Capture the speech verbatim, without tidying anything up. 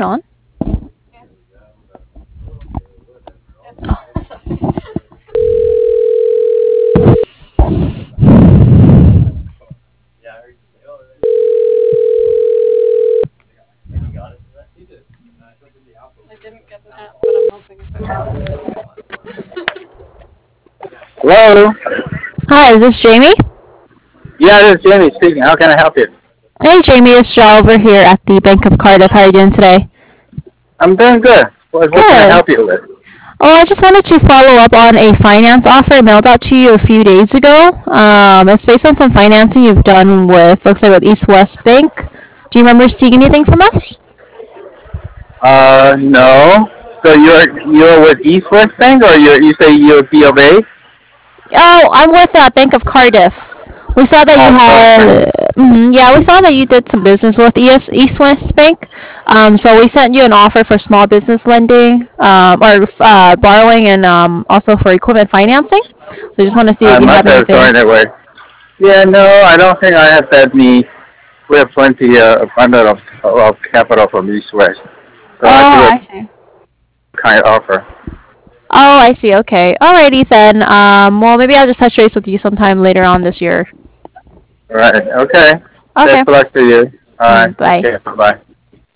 it on? Hello? Hi, is this Jamie? Yeah, this is Jamie speaking. How can I help you? Hey, Jamie, it's Joe over here at the Bank of Cardiff. How are you doing today? I'm doing good. What, what can I Good. help you with? Oh, I just wanted to follow up on a finance offer I mailed out to you a few days ago. Um, it's based on some financing you've done with, looks like with East West Bank. Do you remember seeing anything from us? Uh, no. So you're you're with East West Bank, or you you say you're B of A? Oh, I'm with uh, Bank of Cardiff. We saw that you Oh, perfect. had, mhm, yeah, we saw that you did some business with E S, East West Bank. Um, so we sent you an offer for small business lending, um, or uh, borrowing, and um, also for equipment financing. So I just want to see I if you must have have anything. joined it way. Yeah, no, I don't think I have that need. We have plenty uh, abundant of, of capital from East West, so I Oh, do a I see. kind offer. Oh, I see. Okay. Alrighty then. Um, well, maybe I'll just touch base with you sometime later on this year. Right. Okay. Best Okay. of luck to you. All right. Mm, Take bye. care. Bye bye.